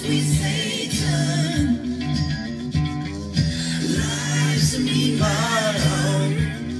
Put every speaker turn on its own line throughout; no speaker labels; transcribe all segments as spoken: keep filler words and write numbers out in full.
sweet Satan. Life's a mean bottom.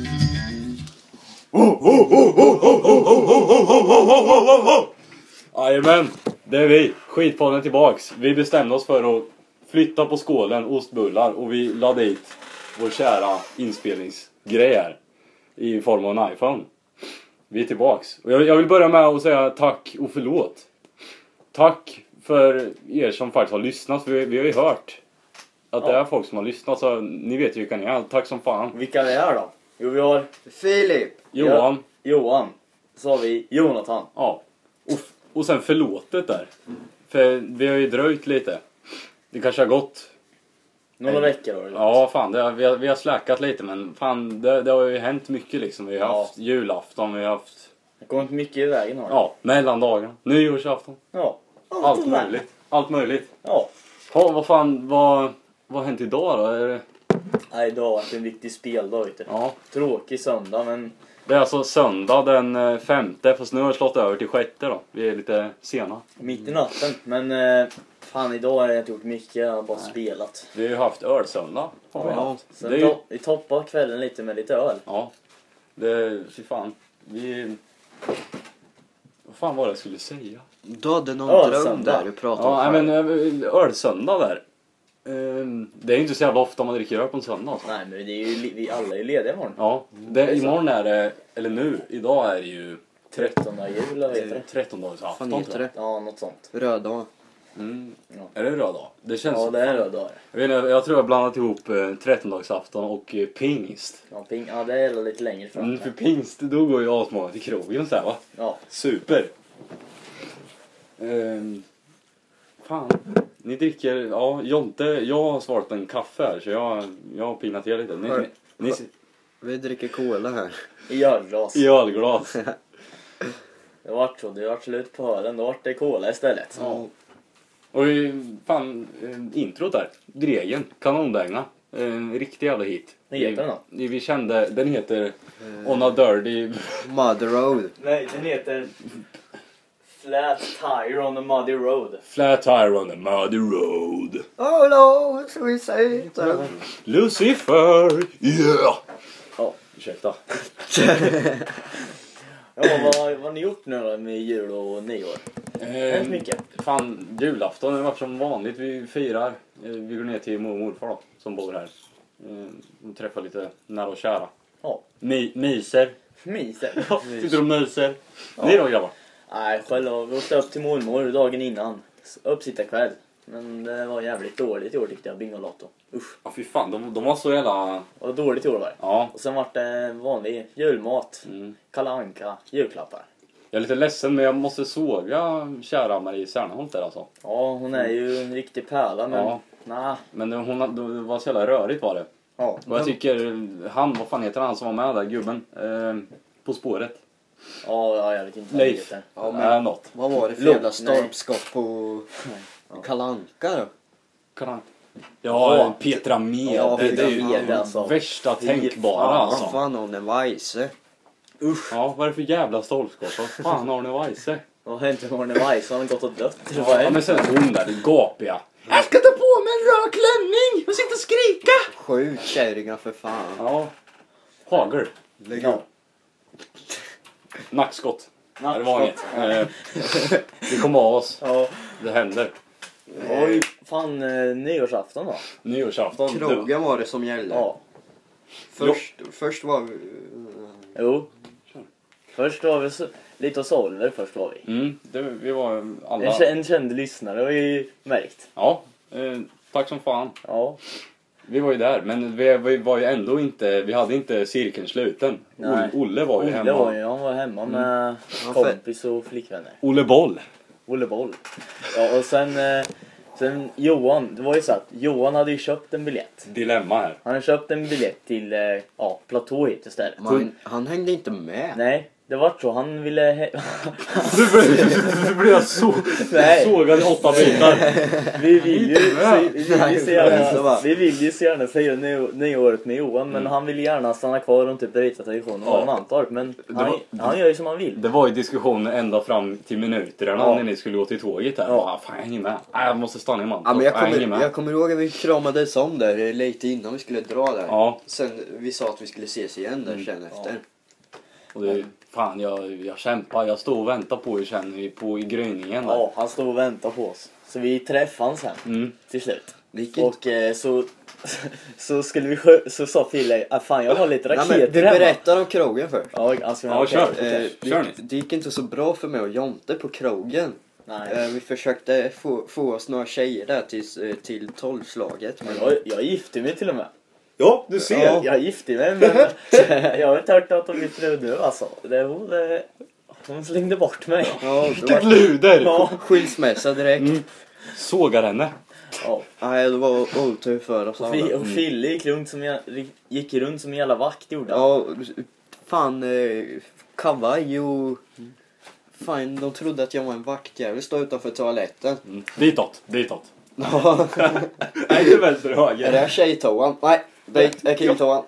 Jajamän, det är vi. Skitpodden tillbaks. Vi bestämde oss för att flytta på skålen, ostbullar, och vi la dit vår kära inspelningsgrej här i form av en iPhone. Vi är tillbaks. Och jag, jag vill börja med att säga tack och förlåt. Tack för er som faktiskt har lyssnat. För vi, vi har ju hört att det är folk som har lyssnat. Så ni vet ju vilka ni är. Tack som fan.
Vilka det är då? Jo, vi har
Filip.
Johan.
Ja, Johan. Så har vi Jonathan.
Ja. Och, och sen förlåtet där. För vi har ju dröjt lite. Det kanske har gått.
Några
Nej.
veckor då.
Ja, fan. Det har, vi, har, vi har släckat lite. Men fan, det, det har ju hänt mycket liksom. Vi har
Ja.
haft julafton. Vi har haft...
Det kommer inte mycket i vägen har det.
Ja, mellandagen. Nyårsafton.
Ja.
Allt möjligt. Allt möjligt.
Ja.
Ja, vad fan. Vad, vad har hänt idag då? Är det...
Nej, idag har varit en riktig speldag ute.
Ja.
Tråkig söndag, men...
Det är alltså söndag den eh, femte. Fast nu har jag slått över till sjätte då. Vi är lite sena.
Mitt i natten. Men eh, fan, idag har jag inte gjort mycket. Jag har bara
Nej.
spelat.
Vi har ju haft ölsöndag. Har vi
Ja.
haft.
Sen
Det är ju...
to- vi toppar kvällen lite med lite öl.
Ja. Det... Fy fan. Vi... Vad fan var det jag skulle säga?
Du hade någon
Ölsöndag.
dröm där du pratade
Ja,
om.
nej, men eh, ölsöndag där. Ehm, Det är ju inte så jävla ofta man dricker öl på en söndag alltså.
Nej, men det är ju, li- vi alla är ju lediga imorgon.
Ja, det, imorgon är det, eller nu, idag är det ju
trettonde jul, vad heter det?
trettondagsafton.
Fan heter det?
Ja, något sånt.
Röda.
Mm.
Ja.
Är det röd dag? Det känns...
Ja, det är röd dag.
Jag, vet inte, jag tror jag har blandat ihop eh, trettondagsafton och eh, pingst.
Ja, ping, ja, det är lite längre fram.
Mm, för pingst, då går ju asmånga till krogen så här, va?
Ja.
Super! Ehm, fan, ni dricker... Ja, Jonte, jag har svarat en kaffe här så jag, jag har pinat er lite. Ni, ni, ni,
Vi dricker cola här.
I ölglas.
I ölglas.
Det har varit så. Det har varit slut på ölen. Då vart det cola istället.
Ja. Och eh, fan, eh, introt där. Dregen, kanondänga. En riktig jävla hit.
Vad heter den då?
Vi, vi kände, den heter On a Dirty...
Mother Road.
Nej, den heter Flat Tire on the Muddy Road.
Flat Tire on the Muddy Road.
Oh Lord, sweet Satan.
Lucifer, yeah!
Ja.
Ursäkta.
Ja, vad, vad har ni gjort nu då med jul och nyår? Hänt mycket.
Fan, julafton har varit som vanligt. Vi firar. Eh, Vi går ner till mor och morfar då, som bor här. Eh, Och träffar lite nära och kära.
Ja.
My, myser.
Myser.
Sitter och myser. Ni då grabbar?
Nej, själv har vi åkte upp till mormor dagen innan. Uppsittarkväll. Men det var jävligt dåligt i år tyckte jag, Bingolotto. Usch.
Ja fy fan, de, de var så jävla...
Det var dåligt i år var det.
Ja.
Och sen var det vanlig julmat.
Mm.
Kalle Anka, julklappar.
Jag är lite ledsen men jag måste såga kära Marie Serneholt där alltså.
Ja, hon är ju en riktig pärla, men
Ja.
nej.
Men hon, det var så jävla rörigt var det.
Ja.
Och jag tycker han, vad fan heter han som var med där, gubben? Eh, på spåret.
Ja, ja, jag vet inte vad det
Leif.
heter.
Ja, men-
Ja, äh, något.
Vad var det för
Låt-
jävla stolpskott på Kalle Anka då?
Kan han? Ja,
Ja.
Petra Med.
Ja,
det, det är ju
Petra Mede, alltså.
värsta
Fy
tänkbara
fan.
alltså.
Vad fan hon är vajse.
Usch.
Ja, vad är det för jävla stolpskott? Vad fan har ni Weise?
Vad har hänt med Arne Weiss? Har han gått och dött? Eller vad är
Ja,
det?
men sen hon där, det gapiga. Jag ska ta på mig en röd klänning och sitta och skrika.
Skjut kärringar för fan.
Ja. Hagel.
Lägg
Ja.
upp.
Nackskott.
Nackskott.
Det var inget. Eh, vi kommer av oss.
Ja.
Det händer.
Oj, fan eh, nyårsafton då?
Nyårsafton.
Krogen var det som gällde.
Ja.
Först, först var vi...
Jo. Först var vi så, lite hos Oliver först var vi.
Mm, det, vi var alla...
En, kä- en känd lyssnare har vi märkt.
Ja, eh, tack som fan.
Ja.
Vi var ju där, men vi, vi var ju ändå inte, vi hade inte cirkeln sluten.
Nej.
Olle, Olle var ju
Olle
hemma.
var ju, han var hemma med
Ja, för-
kompis och flickvänner.
Olle Boll.
Olle Boll. Ja, och sen, eh, sen Johan, det var ju så att Johan hade ju köpt en biljett.
Dilemma här.
Han hade köpt en biljett till, eh, ja, platå hit istället.
Man, han hängde inte med.
Nej, det var så, han ville... He-
Du blev, du blev så,
Nej.
sågad i åtta bitar.
vi vill ju vi, vi, vill ju så gärna,
Nej.
vi vill ju så gärna fira ny- nyåret med Johan, men
Mm.
han vill gärna stanna kvar och typ bryta traditionen och vara i Mantorp, men
var-
han, han gör ju som han vill.
Det var ju diskussioner ända fram till minuterna
Ja.
när ni skulle gå till tåget här.
Ja.
Ja. Fan, jag hänger med. Nej, jag måste stanna i Mantorp.
Ja, men jag,
hänger
kommer,
med.
jag kommer ihåg att vi kramades om där lite innan vi skulle dra där.
Ja.
Sen vi sa att vi skulle ses igen där sen efter.
Och det, fan, jag, jag kämpar. Jag står och väntar på er sen i, på, i gryningen där.
Ja, han stod och väntade på oss. Så vi träffade han sen
Mm.
till slut.
Vilket...
Och eh, så, så skulle vi skö- så sa Fille, ah, fan jag har lite
Nej,
raketer
men vi
hemma.
berättar om krogen först.
Ja, alltså,
Ja,
okej,
kör.
okej.
Eh,
Kör
det,
ni.
det gick inte så bra för mig och Jonte på krogen.
Nej.
Eh, vi försökte få, få oss några tjejer där till, eh, till tolvslaget. Men
Jag, jag gifte mig till och med.
Ja, du
Ja.
Jag gifte mig, men jag har inte hört att hon blir fru nu alltså. Det, hon, eh, hon slängde bort mig.
ja, det
Vilket
var
luder!
Ja.
skilsmässa direkt.
Mm. Sågar henne.
Ja.
Nej, det var otur för oss
Och, vi,
alla.
och Fille gick runt som jag, gick runt som en jävla vakt gjorde. han.
Ja, fan, eh, kavaj och... Fan, de trodde att jag var en vaktjävel, stod utanför toaletten.
Mm. Ditåt, ditåt.
Ja,
Nej, inte vänster
är
höger.
det här tjejtoan? Nej, dit är killtoan.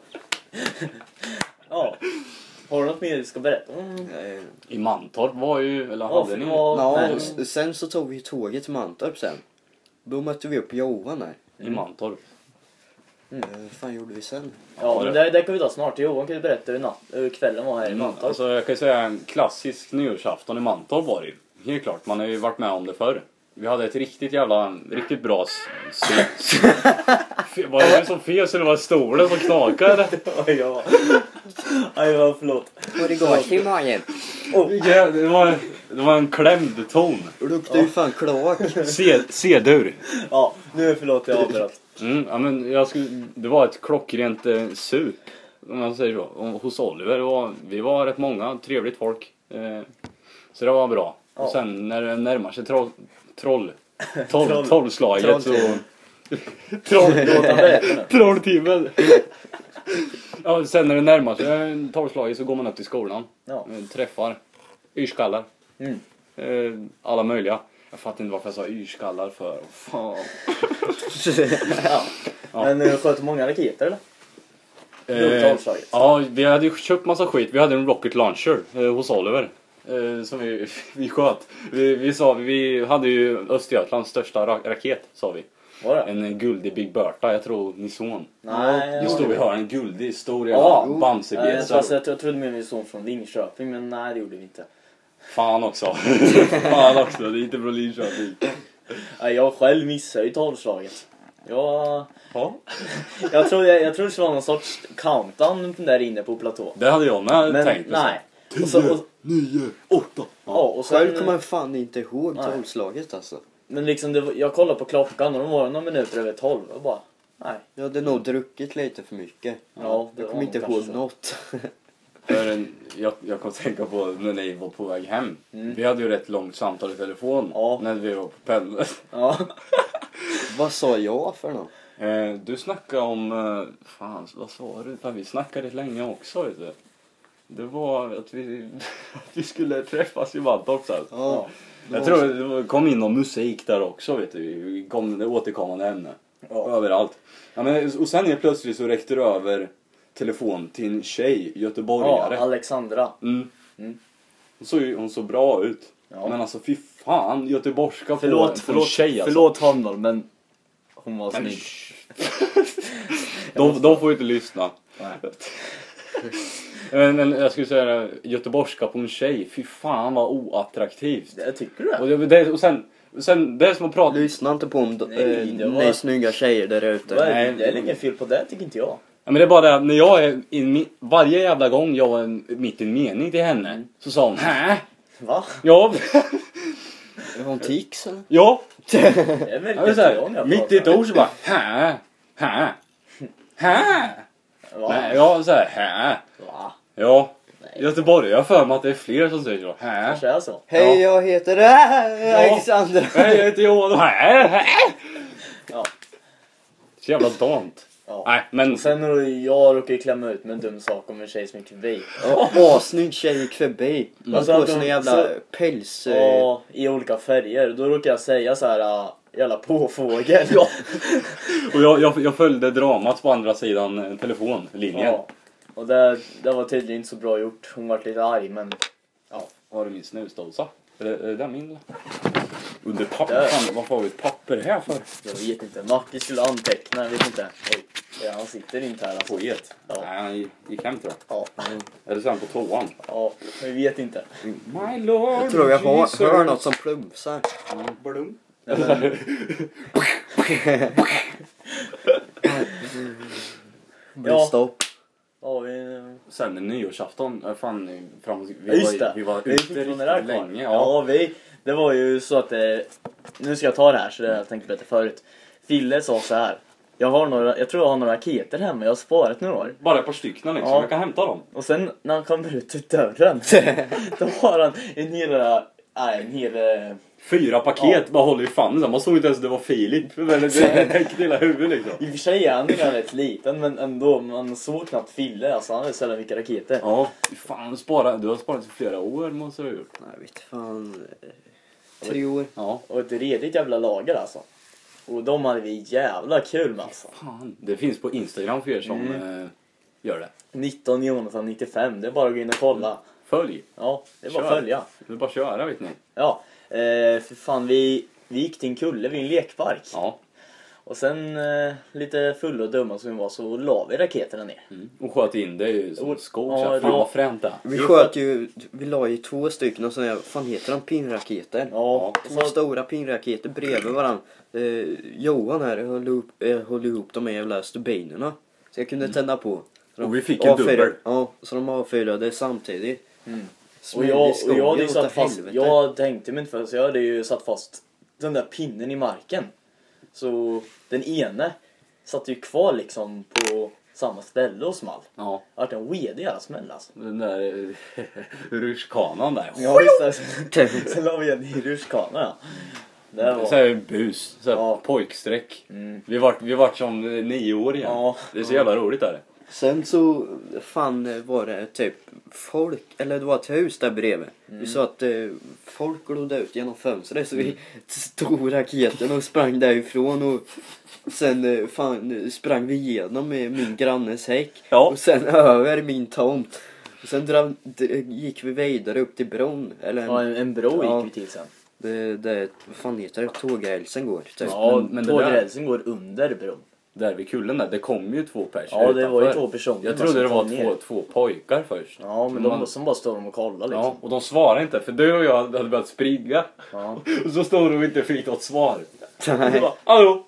Ja. Har du något mer du ska berätta? Mm.
Eh,
I Mantorp var ju, eller
Ja,
hade ni?
ja,
Ja,
men-
och s- sen så tog vi tåget till Mantorp sen. Då mötte vi upp Johan där.
I Mantorp.
Eh, vad fan gjorde vi sen?
Ja, men det, det kan vi ta snart. Johan kan ju berätta hur, natt, hur kvällen var här i
Mm,
Mantorp.
alltså jag kan ju säga en klassisk nyårsafton i Mantorp var det ju. Helt klart, man har ju varit med om det förr. Vi hade ett riktigt jävla, riktigt bra s- s- Fe- Var det som fel så det var stolen som knakade?
ja. Aj, vad förlåt.
Och det går till magen.
Ja, det, var, det var en klämd ton.
Och det luktar ju fan kloak.
C- C-dur.
Ja, nu förlåt jag avbröt.
Mm, ja, men jag skulle, det var ett klockrent eh, sup, om man säger så, och, hos Oliver. Och vi var rätt många, trevligt folk. Eh, så det var bra.
Ja.
Och sen när det närmar sig troll, troll, troll,
Troll-
trollslaget så...
trolltimmen.
troll,
Låt han berätta nu.
trolltimmen! Ja, sen när det närmar sig eh, trollslaget så går man upp till skolan.
Ja.
Eh, träffar yrskallar.
Mm.
Eh, alla möjliga. Jag fattar inte varför jag sa yrskallar för. Fan.
Ja.
Ja.
Men du sköt många raketer eller?
Eh,
Runt avslaget.
ja, vi hade ju köpt massa skit. Vi hade en rocket launcher eh, hos Oliver. Eh, som vi, vi sköt. Vi, vi sa, vi hade ju Östergötlands största ra- raket, sa vi.
Var det?
En eh, guldig Big Bertha, jag tror ni såg.
Nej,
Det
jag
stod vi har en guldig, stor
Ja.
jävla Bamsebil.
Nej, jag, alltså, jag, jag trodde mer vi såg från Linköping, men nej det gjorde vi inte.
Fan också. Fan också, det är inte från Linköping.
Nej, jag själv missade ju tolvslaget. Jag,
Ja.
jag trodde jag, jag trodde det skulle vara någon sorts countdown där inne på platå.
Det hade jag med
Men
tänkt.
nej. Och så, och,
nio, åtta.
ja, och
Själv
sen,
kommer jag fan inte ihåg
Nej.
tolvslaget alltså.
men liksom det, var- jag kollade på klockan och de var några minuter över tolv och bara, nej.
Jag hade nog druckit lite för mycket.
Ja, det
Jag
var
kommer inte
nog
ihåg
kanske så.
något.
För en, jag, jag kom att tänka på när ni var på väg hem.
Mm.
Vi hade ju rätt långt samtal i telefon
Ja.
när vi var på pendeln.
Ja.
Vad sa jag för något?
Eh, du snackade om, eh, fan vad sa du? Fan, vi snackade rätt länge också, vet du. Det var att vi, att vi skulle träffas i Mantorp sen.
Ja.
Jag tror det var- kom in någon musik där också, vet du. Vi kom, det återkommande ämne.
Ja.
Överallt. Ja, men, och sen är plötsligt så räckte det över telefon till en tjej,
Ja,
göteborgare.
Alexandra.
Mm.
Mm.
Hon såg ju hon såg bra ut.
Ja.
Men alltså fy fan, göteborgska på,
Förlåt,
på en
förlåt,
tjej alltså.
förlåt honom, men hon var
Men,
snygg.
de, de får ju inte lyssna.
Nej.
Men, men jag skulle säga det, göteborgska på en tjej, fy fan vad oattraktivt.
Det tycker du?
Och, det, det, och sen, sen det är som att prata.
Lyssna inte på om
Nej,
eh,
det var-
ni snygga tjejer där ute.
Vad är-
Nej.
Det är inget fel på det, tycker inte jag.
Ja, men det är bara det att när jag är i en, varje jävla gång jag var en, mitt i en mening till henne så sa hon hä?
Va?
Ja.
Är hon tics eller?
Ja.
Det är väl
Jag vill
inte
säga,
jag när jag
mitt i ett
pratar.
ord så bara hä? Hä? Hä?
Va?
Nej, jag säger hä?
Va?
Ja.
Nej.
Göteborg, jag har för mig att det är fler som säger så. Hä?
Kanske är så.
Hej, jag heter äh, Alexandra.
Hej, jag heter Johan och hä? Hä?
Ja.
Så jävla dant.
Ja.
Nej, men...
Och sen när jag råkade klämma ut med en dum sak om en tjej som gick förbi.
Ja, assnygg tjej gick förbi. Man
Alltså,
får
att
såna
de-
jävla
så-
päls... eh,
Ja, i olika färger. Då råkade jag säga så här, ah, jävla påfågel.
Ja. Och jag, jag, jag följde dramat på andra sidan eh, telefonlinjen.
Ja. Och det, det var tydligen inte så bra gjort. Hon var lite arg, men ja.
Var det min snusdosa? Är det, är det där min? Under papper?
Där.
Fan, varför har vi ett papper här för?
Jag vet inte. Macke skulle anteckna, jag vet inte. Oj, ja, han sitter inte här alltså.
Poet?
Ja.
Nej, han gick hem tror jag.
Ja,
Eller så är han på toan.
ja, vi vet inte.
My lord
Jag tror jag hör,
Jesus.
hör något som plumsar.
Blum.
Blir
Ja.
stopp.
Ja, vi...
Sen nyårsafton, äh, fan, fram, vi,
Ja, just
var,
det.
vi var
Vi
ute
fick från det där
riktigt
kvar.
länge.
Ja,
Ja.
vi... Det var ju så att... Eh, nu ska jag ta det här, så det har jag tänkt berätta förut. Fille sa så här. Jag har några... Jag tror jag har några raketer hemma, jag har sparat några år.
Bara ett par stycken liksom,
Ja.
jag kan hämta dem.
Och sen när han kommer ut ur dörren, då har han en hel... Nej, en hel... eh,
Fyra paket, bara håller i famnen. Man såg inte ens att det var Filip. Men det täckte hela huvudet liksom.
I och för sig är han ju rätt liten, men ändå, man såg knappt Fille. Alltså han hade sällan vilka raketer.
Ja, fan, spara, du har sparat i flera år måste du ha gjort.
Nej, vet fan. eh, Tre år.
Ja,
Och ett redigt jävla lager alltså. Och de hade vi jävla kul med alltså.
fan. Det finns på Instagram för er som
Mm.
eh, gör det.
nitton Jonathan nittiofem, det är bara att gå in och kolla.
Följ.
Ja, det är bara att
Kör.
följa.
Det är bara att köra, vet ni.
Ja, eh, för fan vi, vi gick till en kulle vid en lekpark.
Ja.
Och sen eh, lite fulla och dumma som vi var så la vi raketerna ner.
Mm. Och sköt in det ju som
Och-
skog.
ja,
så här. Fan
då-
vad fränt det.
Vi
Jo,
sköt ju, vi la ju två stycken och sådana här, fan heter de, pinraketer?
Ja,
Två stora pinraketer bredvid varandra. Eh, Johan här höll ihop, eh, höll ihop de här jävla stubinerna. Så jag kunde tända på. Så de
Och vi fick ju
avfyrade-
dubbel.
Ja, så de avfyrade samtidigt.
Mm.
Så
Och jag,
det
och
skoj
jag hade ju
utav
satt fast,
helvete.
jag tänkte mig inte för så jag hade ju satt fast den där pinnen i marken. Så den ene satt ju kvar liksom på samma ställe och small.
Ja,
Det vart en wedig jävla smäll alltså.
den där eh, rutschkanan där.
Ja visst det. Sen la vi en i rutschkana ja. Det var...
Så här bus, så här
Ja.
pojksträck.
Mm.
Vi vart vi vart som eh, nio år igen.
Ja.
Det är så jävla roligt där.
Sen så fan var det typ folk, eller det var ett hus där bredvid.
Mm.
Vi sa att eh, folk glodde ut genom fönstret så vi tog raketen och sprang därifrån och sen eh, fan sprang vi igenom med min grannes häck
Ja.
och sen över min tomt. Och sen dra, d- gick vi vidare upp till bron, eller en,
Ja, en, en bro
Ja.
gick vi till sen.
det, det, vad fan heter det, tågrälsen går typ.
Ja,
men- men det
tågrälsen går under bron.
Där vid kullen där, det kom ju två personer
Ja, det var ju
utanför.
två personer.
Jag
bara
trodde det
som
var
kom
två,
ner.
två pojkar först.
Ja, men
Man-
de som bara står och kollar liksom.
Ja, och de svarade inte för du och jag hade börjat springa.
Ja.
Och så stod de och inte fick något svar.
Nej.
Och bara, hallå?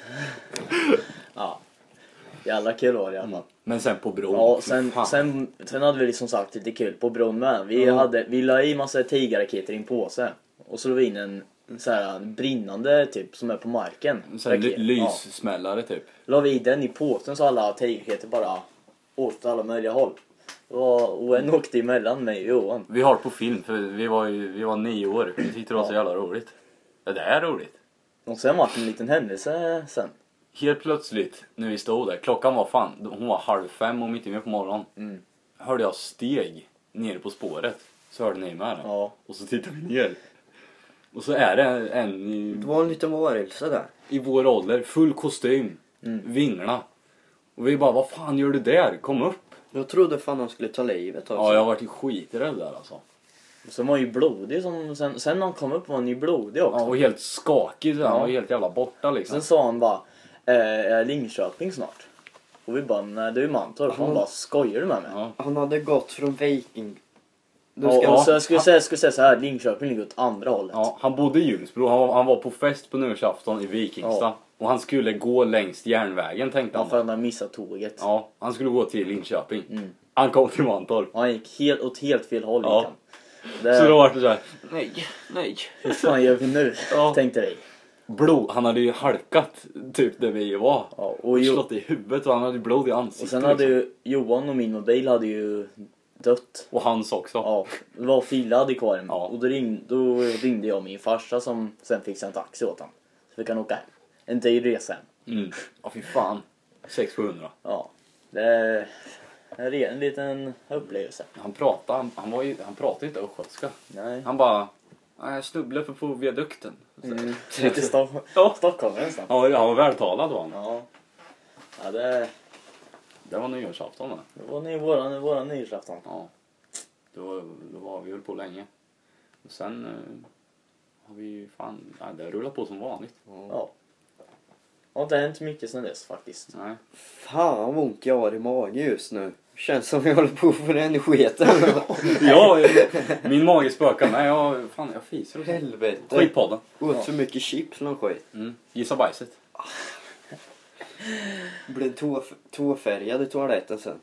Ja. Jävla kul var det i alla fall.
Men sen på bron.
Ja,
fy
sen,
fan.
sen, sen hade vi liksom sagt lite kul på bron med. Vi,
Ja.
hade, vi la i massa tigerraketer i en påse. Och så la vi in en så här, en brinnande typ som är på marken.
Så här,
Raket.
ly-
Ja.
lyssmällare typ.
La vi i den i påsen så alla tigerraketer bara åt alla möjliga håll. Och, och en åkte emellan mig och Johan.
Vi har på film för vi var ju vi var nio år. Vi tyckte det var så
Ja.
jävla roligt. Ja, det är roligt.
Och sen var det en liten händelse sen.
Helt plötsligt när vi stod där, klockan var fan, hon var halv fem och mitt i med på morgonen.
Mm.
Hörde jag steg nere på spåret. Så hörde ni med det.
Ja.
Och så tittar vi ner. Och så är det en i,
Det var en liten varelse där.
i vår ålder, full kostym,
Mm.
vinglarna. Och vi bara, vad fan gör du där? Kom upp.
Jag trodde fan han skulle ta livet av
Ja,
sig.
jag har varit skiträdd där alltså.
Och sen var han ju blodig. Som, sen, sen när han kom upp var han ju blodig också.
Ja, och helt skakig, så han
Ja.
var helt jävla borta liksom.
Sen sa han bara, eh, är Linköping snart? Och vi bara, nej det är ju Mantorp. Han
Ja.
bara, skojar du med mig?
Ja.
Han hade gått från Viking. Då
Ja,
ska
och
han-
så jag skulle säga, jag skulle säga så här, Linköping ligger åt andra hållet.
Ja, han bodde i Ljungsbro, han var, han var på fest på nyårsafton i Vikingstad.
Ja.
Och han skulle gå längs järnvägen tänkte
Ja,
han.
för att han hade missat tåget.
Ja, han skulle gå till Linköping.
Mm.
Han kom till Mantorp.
Och han gick helt, åt helt fel håll.
Ja.
gick han. Det,
Så då var det så här,
Nej, nej.
hur fan gör vi nu?
Ja.
Tänkte vi.
blod, han hade ju halkat typ där vi var.
Ja, och,
Och
jo,
slått i huvudet och han hade blod i ansiktet.
och sen hade
liksom.
ju Johan och min mobil hade ju dött.
Och hans också.
Ja, det var Fille hade kvar den.
Ja.
Och då ringde, då ringde jag min farsa som sen fixade en taxi åt honom. Så vi kan åka hem. En dyr resa hem.
Mm. Ja, fy fan. sex hundra.
Ja. Det är en, en liten upplevelse.
Han pratade, han, han, var ju, han pratade inte östgötska.
Nej.
Han bara, "Nej, jag snubblade för på viadukten."
Mm. Lite Stock-
Ja.
Stockholm nästan.
Han var, han var vältalad var han.
Ja. Ja, det,
Det var nyårsafton va?
det var ny, våran, våran nyårsafton.
Ja. Då, då var vi höll på länge. Och sen eh, har vi fan, nej, det har rullat på som vanligt.
Ja. Har inte hänt mycket sen dess faktiskt.
Nej.
Fan vad ont jag har i magen just nu. Känns som jag håller på att få den i sketen.
Ja, min mage spökar med. Jag, fan, jag fiser och så.
Helvete.
Skitpodden.
Åt för mycket chips eller skit.
Mm. Gissa bajset.
Blev två, tvåfärgad i toaletten sen.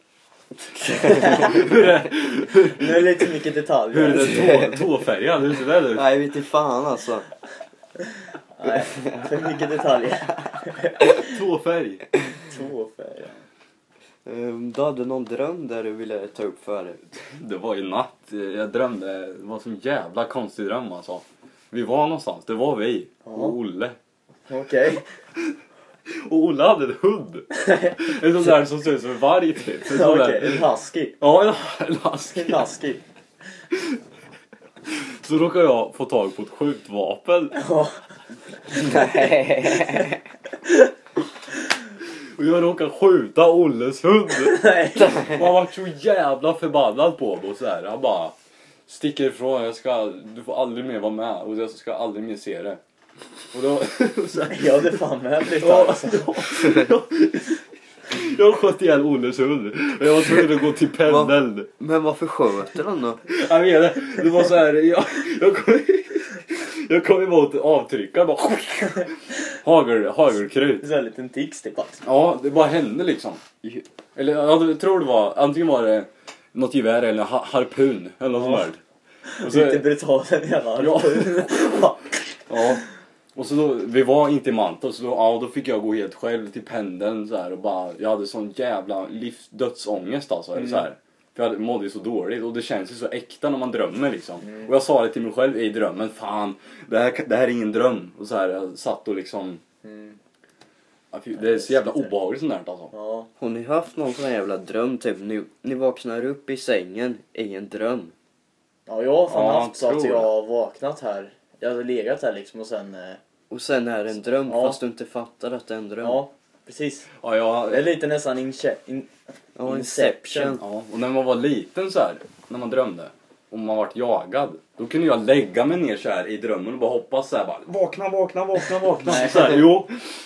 Nu är det lite mycket detaljer.
Hur är det tå, tåfärgad? Hur ser det ut?
Nej, vet inte fan alltså.
Nej, för mycket detaljer.
Tåfärg.
Två färger.
Um, du hade någon dröm där du ville ta upp förut.
Det var i natt. Jag drömde. Det var en jävla konstig dröm alltså. Vi var någonstans. Det var vi. Och Olle.
Okej.
Och Olle hade en hund. En sån där som ser ut som en varg typ. En sån där-
Okej, en husky.
Ja, en, en husky.
En husky.
Så råkade jag få tag på ett skjutvapen.
Ja.
Nej.
Och jag råkade skjuta Olles hund.
Nej.
Och han var så jävla förbannad på mig och så här. Han bara sticker ifrån. Jag ska, du får aldrig mer vara med. Och jag ska aldrig mer se det. Och då... och så här,
Jag hade fan med lite
ja,
alltså.
ja, jag sköt ihjäl Olles hund. Och jag var tvungen att gå till pendeln.
Men varför sköter han då?
Jag vet det. Det var så här. Jag, jag kom... Jag kom emot avtryckaren bara hagel, hagelkrut.
Så här en liten tics typ alltså.
Ja, det bara hände liksom. Eller jag tror det var, antingen var det något gevär eller ha, harpun eller något
Ja.
sånt där. Och så,
Lite brutalt en jävla
Ja.
ja.
ja. Och så då, vi var inte i Mantorp så då, ja, då fick jag gå helt själv till pendeln så här och bara, jag hade sån jävla livs, dödsångest alltså, eller så här. För jag mådde ju så dåligt och det känns ju så äkta när man drömmer liksom.
Mm.
Och jag sa det till mig själv i drömmen, fan, det här, det här är ingen dröm. Och så här, jag satt och liksom,
Mm.
ja, fy, det är så jävla obehagligt sånt där alltså.
Ja.
Har ni haft någon sån här jävla dröm typ? Ni, ni vaknar upp i sängen i en dröm.
Ja, jag har fan
Ja,
haft så att
tror
jag
det.
har vaknat här. Jag hade legat här liksom och sen... eh,
Och sen är det en dröm
Ja.
fast du inte fattar att det är en dröm.
Ja, precis.
Ja, jag,
Det är lite nästan inche- in,
Ja,
Inception.
Inception.
ja, och när man var liten så här, när man drömde och man vart jagad, då kunde jag lägga mig ner så här i drömmen och bara hoppas så här, bara vakna, vakna, vakna, vakna.
Nej.
Så här, jo.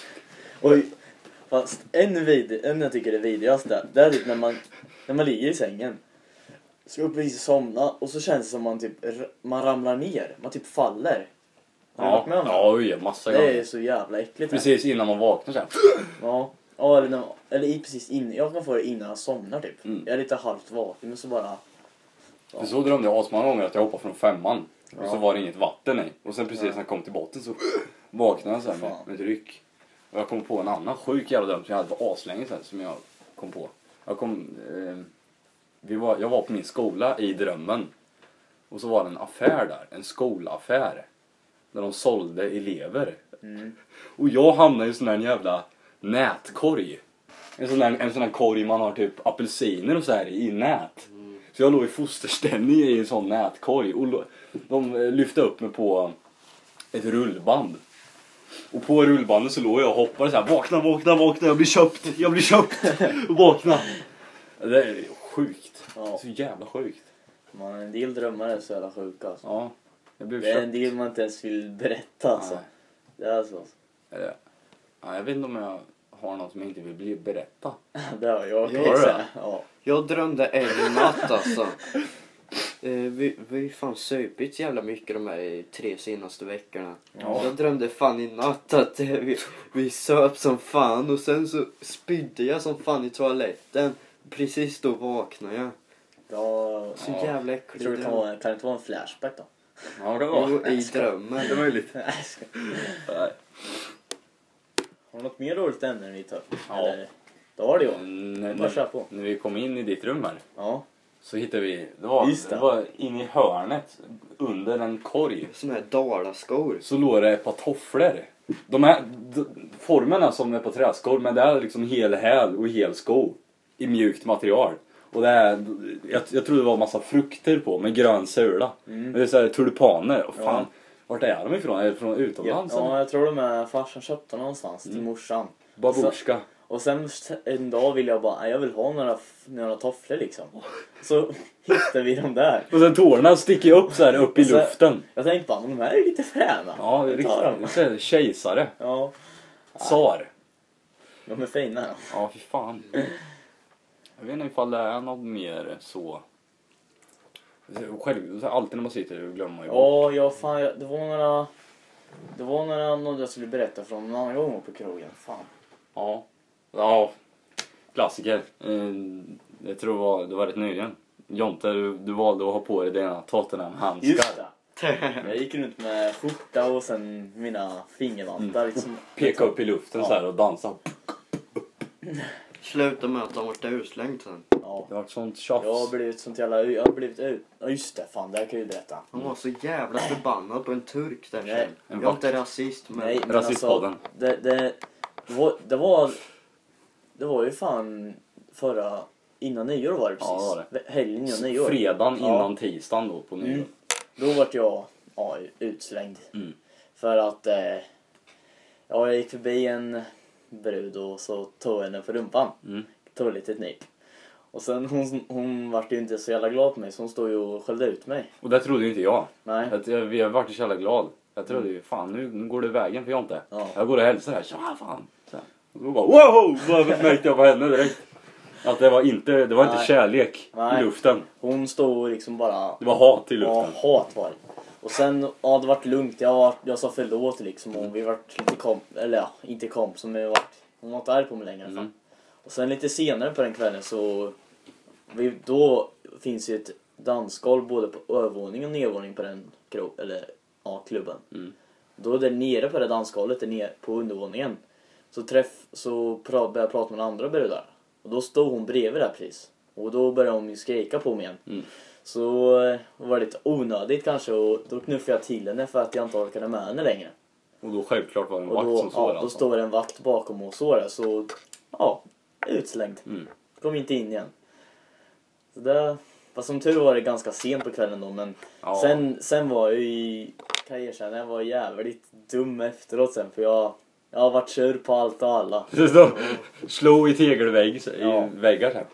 Oj. Fast en vid, en jag tycker är vidrigast där, det är typ när man, när man ligger i sängen. Ska upp och somna och så känns det som man typ, r- man ramlar ner. Man typ faller. Har du
Ja,
varit med om det?
ja, oj, massa
Det är
gånger.
så jävla äckligt. här.
Precis innan man vaknar så här.
Ja. Ja, eller, när, eller i, precis innan. Jag kan få det innan jag somnar typ.
Mm.
Jag är lite halvt vaken men så bara...
För så drömde jag asmånga gånger att jag hoppade från femman. Och så
Ja.
var det inget vatten i. Och sen precis när jag kom till botten så vaknade jag så här med,
Fan.
med ett ryck. Och jag kom på en annan sjuk jävla dröm som jag hade för aslänge sedan som jag kom på. Jag kom... Eh, vi var, jag var på min skola i drömmen. Och så var det en affär där. En skolaffär. Där de sålde elever.
Mm.
Och jag hamnade i en sån här jävla nätkorg. En sån där, en sån här korg man har typ apelsiner och så här i nät. Så jag låg i fosterställning i en sån nätkorg. Och lo- de eh, lyfte upp mig på ett rullband. Och på rullbandet så låg jag och hoppade så här. Vakna, vakna, vakna, jag blir köpt, jag blir köpt. Och vakna. Det är sjukt. Det är så jävla sjukt.
Man, en del drömmar är så jävla sjuka alltså.
Ja, jag blev
Det är en
köpt.
del man inte ens vill berätta alltså.
Nej.
Det är så.
Eller, ja, jag vet inte om jag har något som jag inte vill bli berätta.
Det har jag kan
Gör
jag
det?
säga. Ja.
Jag drömde en natt alltså. Eh, vi vi fan supit jävla mycket de här tre senaste veckorna.
Ja.
Jag drömde fan i natt att eh, vi, vi söp som fan och sen så spydde jag som fan i toaletten. Precis då vaknade jag.
Ja,
Så
ja.
jävla
Jag
äcklig
tror det kan,
dröm.
vara, kan det inte vara en flashback då?
Ja, det
Jo, i drömmen.
Det är möjligt.
Nej, jag ska-
Nej.
Har du något mer roligt ämne vi tar upp?
Ja.
Eller? Det har det ju.
När,
Bara kör på.
när vi kom in i ditt rum här
Ja.
så hittade vi, det var,
Just det.
det var inne i hörnet under en korg
Såna här dalaskor.
så låg det ett par tofflor. De här, d- formen är som är på träskor, men det är liksom hel häl och hel sko i mjukt material. Och det är, jag, jag tror det var massa frukter på med grön sula. Mm. Men det är så här tulipaner. Och fan, ja. Vart är de ifrån? Är det från utomlands?
Ja, ja jag tror de är farsan köpte någonstans till morsan.
Babushka.
Och sen en dag vill jag bara, jag vill ha några, några tofflor liksom. Så hittade vi dem där.
Och sen tårna sticker upp så här upp i
så,
luften.
Jag tänkte bara, men de här är lite fräna.
Ja, det är riktigt. Det är kejsare.
Ja.
Tsar.
De är fina.
Ja, fy fan. Jag vet inte ifall det är något mer så. Själv, alltid när man sitter och glömmer man ju.
Ja, ja fan, det var några... Det var några, något jag skulle berätta från en annan gång på krogen. Fan.
Ja. Ja. Klassiker. Jag tror det var, det var rätt nyligen. Jonte, du, du valde att ha på dig dina Tottenham-handskar.
Just det. Jag gick runt med skjorta och sen mina fingervantar. Mm. Liksom.
Peka upp i luften ja. Så här och dansa.
Sluta med att de varit urslängd sen.
Ja.
Det var ett sånt tjafs.
Jag har blivit sånt jävla... Jag har blivit ut... Ja just det, fan, det här kan jag ju berätta.
Han var så jävla förbannad på en turk där
Nej.
sen. Jag är inte rasist, men...
Nej, men
rasistpodden.
Alltså, det, det, det, var, det var... Det var ju fan förra... Innan nyår var det precis.
Ja, var det.
Helgen innan nyår.
Fredagen
ja.
innan tisdagen då på nyår.
Mm. Då vart jag ja, utslängd.
Mm.
För att... Eh, ja, jag gick förbi en brud och så tog jag henne för rumpan.
Mm.
Tog lite nyp. Och sen hon, hon vart ju inte så jävla glad på mig, så hon stod ju och skällde ut mig.
Och det trodde ju inte jag.
Nej.
Att jag, vi har varit så jävla glad. Jag trodde ju, fan nu, nu går det vägen för jag inte.
Ja.
Jag går och hälsar här, tja fan. Så här. Och då bara, wow! Då märkte jag på henne direkt. Att det var inte, det var inte
Nej.
kärlek
Nej.
i luften.
Hon stod liksom bara...
Det var hat i luften.
Ja, hat var det. Och sen, ja det vart lugnt. Jag, var, jag sa förlåt liksom och vi vart lite kom... Eller ja, inte kom som vi vart... Hon var inte arg på mig längre. Mm. Och sen lite senare på den kvällen så... Vi, då finns ju ett dansgolv både på övervåning och nedvåning på den kro, eller, ja, klubben. Mm. Då där nere på det dansgolvet, där nere på undervåningen, så, träff, så pra, började jag prata med andra brudar. Och då stod hon bredvid där precis. Och då började hon ju skrika på mig igen. Mm. Så eh, var det lite onödigt kanske, och då knuffade jag till henne för att jag inte orkade med henne längre.
Och då självklart var det en
och
vakt
då,
som såg
ja,
det
då
alltså.
står det en vakt bakom och så där, så ja, utslängd. Mm. Kom inte in igen. Så det, fast som tur var det ganska sent på kvällen då, men ja. sen, sen var jag ju, kan jag erkänna, jag var jävligt dum efteråt sen, för jag, jag har varit sur på allt och alla.
Slå i tegelvägg, i
ja.
väggar så här.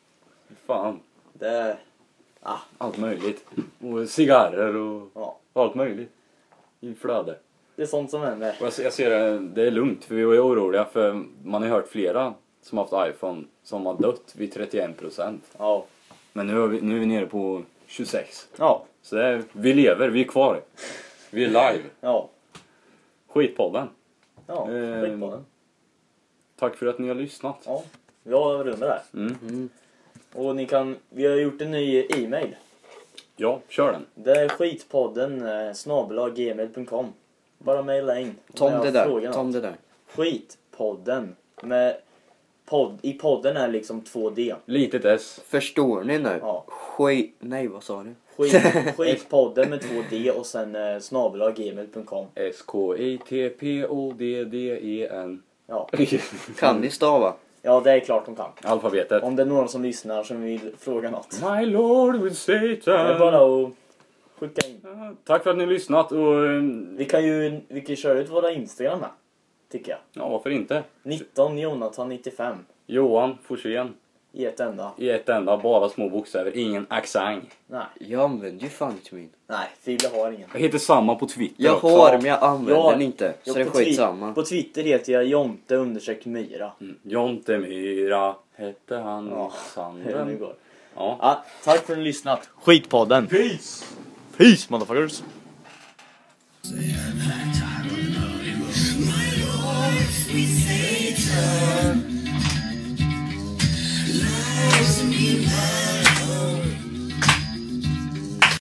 Fan.
Det, ah.
Allt möjligt. Och cigarrer och
ja.
allt möjligt. I flöde.
Det är sånt som händer.
Och jag, jag ser det, det är lugnt, för vi var ju oroliga, för man har hört flera som har haft iPhone som har dött vid trettioen procent.
Ja.
Men nu är, vi, nu är vi nere på tjugosex.
Ja.
Så det är, vi lever, vi är kvar. Vi är live.
Ja.
Skitpodden.
Ja,
eh,
skitpodden.
Tack för att ni har lyssnat.
Ja, vi har runda där.
Mm. Mm.
Och ni kan, vi har gjort en ny e-mail.
Ja, kör den.
Det är skitpodden eh, snabel-a gmail punkt com. Bara mejla in.
Tom det där. Tom det där.
Skitpodden. Med podd, i podden är liksom två D.
Litet S.
Förstår ni nu?
Ja.
Skit... Nej, vad sa du?
Skit, skitpodden med två D och sen eh, snabel-a gmail punkt com.
S K I T P O D D E N.
Ja.
Kan ni stava?
Ja, det är klart de kan.
Alfabetet.
Om det är någon som lyssnar som vill fråga något.
My Lord with Satan.
Det är bara att skicka in.
Ja, tack för att ni har lyssnat. Och, um...
Vi kan ju vi kan köra ut våra Instagram här, tycker jag.
Ja, varför inte?
nitton Jonathan nittiofem.
Johan Forsén.
I ett enda.
I ett enda, bara små bokstäver. Ingen accent.
Nej.
Jag använder ju fan inte min.
Nej, Fille har ingen.
Jag heter samma på Twitter
Jag
också.
har, men jag använder
Ja,
den inte. Så
ja,
det är
på twi-
skitsamma.
På Twitter heter jag Jonte undersök Myra.
Mm. Jonte Myra hette han i
Ja, hur det
sanden.
går.
Ja.
Ja, tack för att ni har lyssnat. Skitpodden.
Peace!
Peace, motherfuckers.
My Lord, we say